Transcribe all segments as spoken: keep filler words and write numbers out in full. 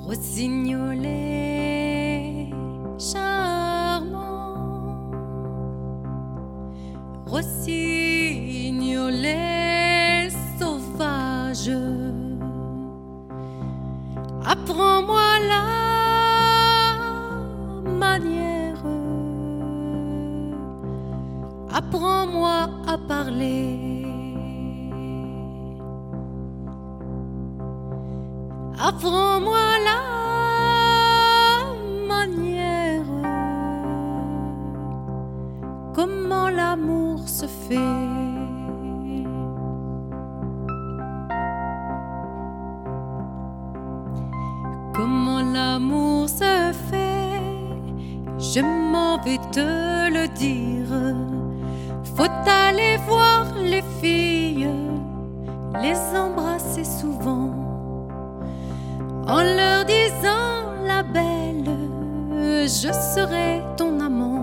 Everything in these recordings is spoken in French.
Rossignolet charmant, rossignolet sauvage, apprends-moi la manière, apprends-moi à parler, apprends-moi la manière, comment l'amour se fait. Comment l'amour se fait, je m'en vais te le dire. Faut aller voir les filles, les embrasser souvent, en leur disant la belle, je serai ton amant.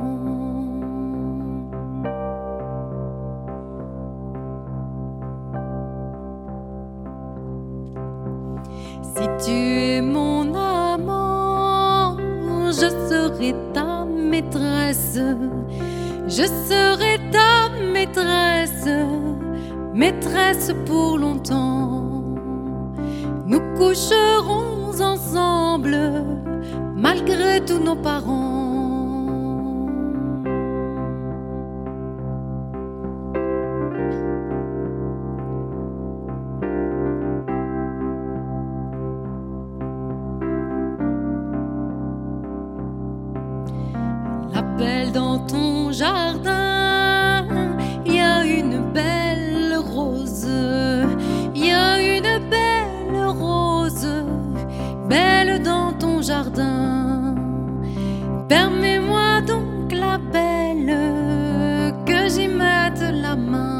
Si tu es mon amant, je serai ta maîtresse, je serai ta maîtresse, maîtresse pour longtemps. Nous coucherons ensemble, malgré tous nos parents. La belle dans ton jardin, il y a une belle rose, il y a une belle rose, belle dans ton jardin. Permets-moi donc la belle, que j'y mette la main.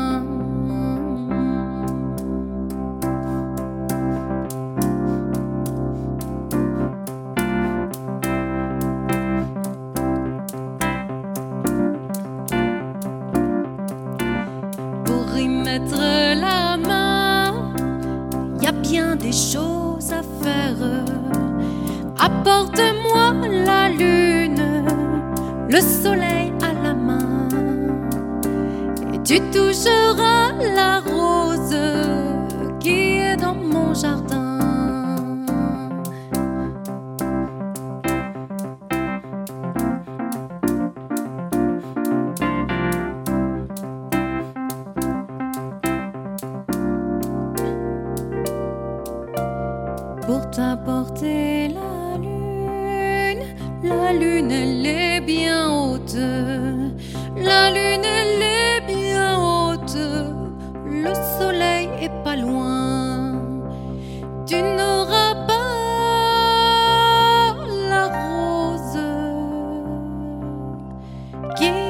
Mettre la main, y a bien des choses à faire. Apporte-moi la lune, le soleil à la main, et tu toucheras la rose qui est dans mon jardin. Pour t'apporter la lune, la lune elle est bien haute, la lune elle est bien haute, le soleil est pas loin, tu n'auras pas la rose qui